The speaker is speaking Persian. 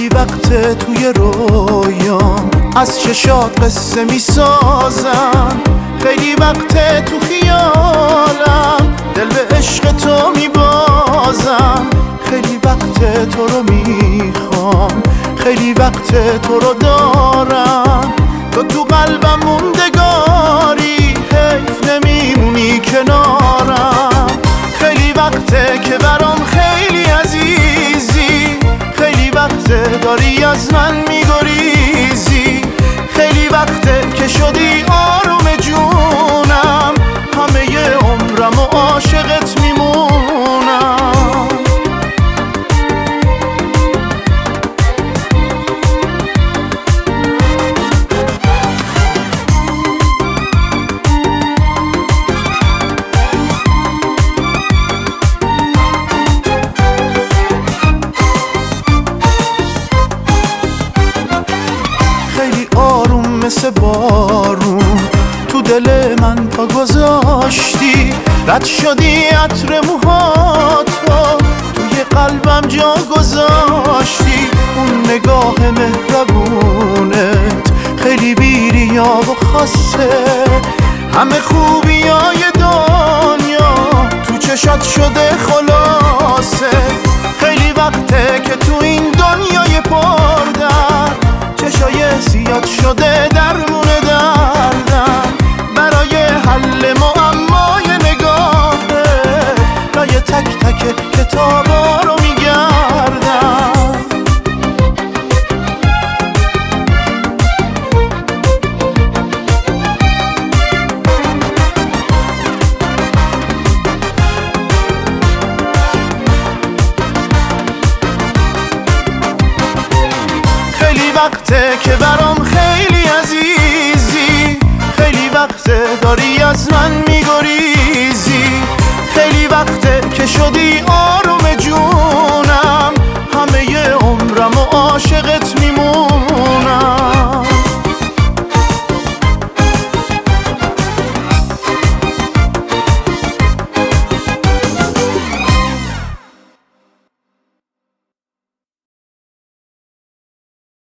خیلی وقت توی رویام از چشات قصه میسازم، خیلی وقت تو خیالم دل به عشق تو میبازم، خیلی وقت تو رو میخوام، خیلی وقت تو رو دارم، تو قلبم موندگاری، حیف نمیمونی کنارم. خیلی وقته که برام خیلی عزیزی، خیلی وقته داری از من میگریزی، خیلی وقته که شدی آروم جونم، همه عمرم و عاشقت میمونم. مثل بارون تو دل من پا گذاشتی، رد شدی عطر موهاتو توی قلبم جا گذاشتی. اون نگاه مهربونت خیلی بی‌ریا و خاصه، همه خوبیای دنیا تو چشات شده خلاصه. خیلی وقته که تو این دنیای پردرد چشای سیاد شده درمون دردم، برای حل معمای نگاهه لای تک تک کتابا رو میگردم. خیلی وقته که برام خیلی عزیزی، خیلی وقته داری از من میگریزی، خیلی وقته که شدی آروم جون